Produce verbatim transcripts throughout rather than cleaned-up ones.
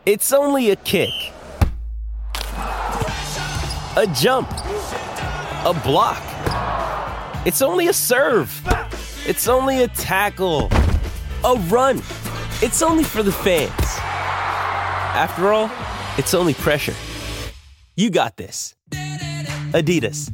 It's only a kick, a jump, a block. It's only a serve. It's only a tackle, a run. It's only for the fans. After all, it's only pressure. You got this. Adidas.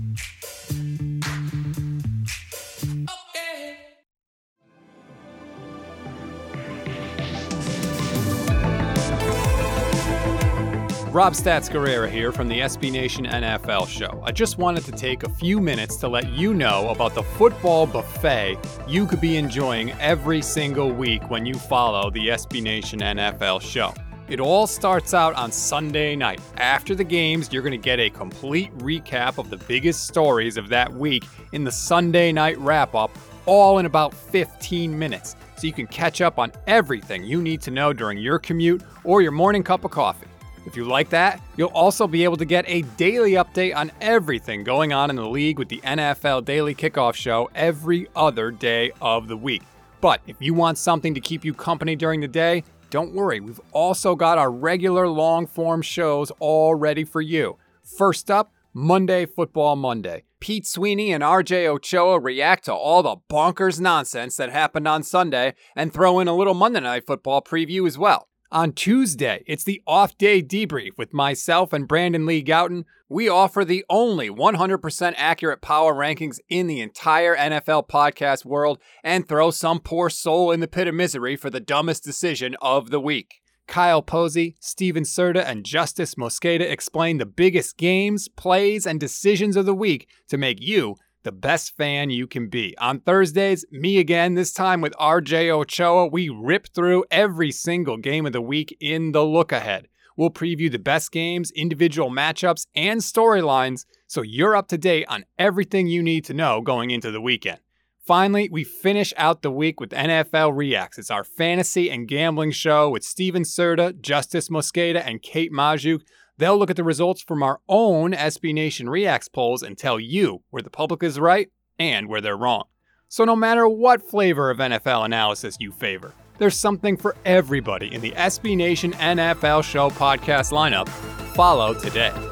Rob Stats Guerrera here from the S B Nation N F L show. I just wanted to take a few minutes to let you know about the football buffet you could be enjoying every single week when you follow the S B Nation N F L show. It all starts out on Sunday night. After the games, you're going to get a complete recap of the biggest stories of that week in the Sunday night wrap-up, all in about fifteen minutes, so you can catch up on everything you need to know during your commute or your morning cup of coffee. If you like that, you'll also be able to get a daily update on everything going on in the league with the N F L Daily Kickoff Show every other day of the week. But if you want something to keep you company during the day, don't worry, we've also got our regular long-form shows all ready for you. First up, Monday Football Monday. Pete Sweeney and R J Ochoa react to all the bonkers nonsense that happened on Sunday and throw in a little Monday Night Football preview as well. On Tuesday, it's the off-day debrief with myself and Brandon Lee Gouton. We offer the only one hundred percent accurate power rankings in the entire N F L podcast world and throw some poor soul in the pit of misery for the dumbest decision of the week. Kyle Posey, Steven Serta, and Justice Mosqueda explain the biggest games, plays, and decisions of the week to make you the best fan you can be. On Thursdays, me again, this time with R J Ochoa, we rip through every single game of the week in the look ahead. We'll preview the best games, individual matchups, and storylines so you're up to date on everything you need to know going into the weekend. Finally, we finish out the week with N F L Reacts. It's our fantasy and gambling show with Steven Serta, Justice Mosqueda, and Kate Majuk. They'll look at the results from our own S B Nation Reacts polls and tell you where the public is right and where they're wrong. So no matter what flavor of N F L analysis you favor, there's something for everybody in the S B Nation N F L Show podcast lineup. Follow today.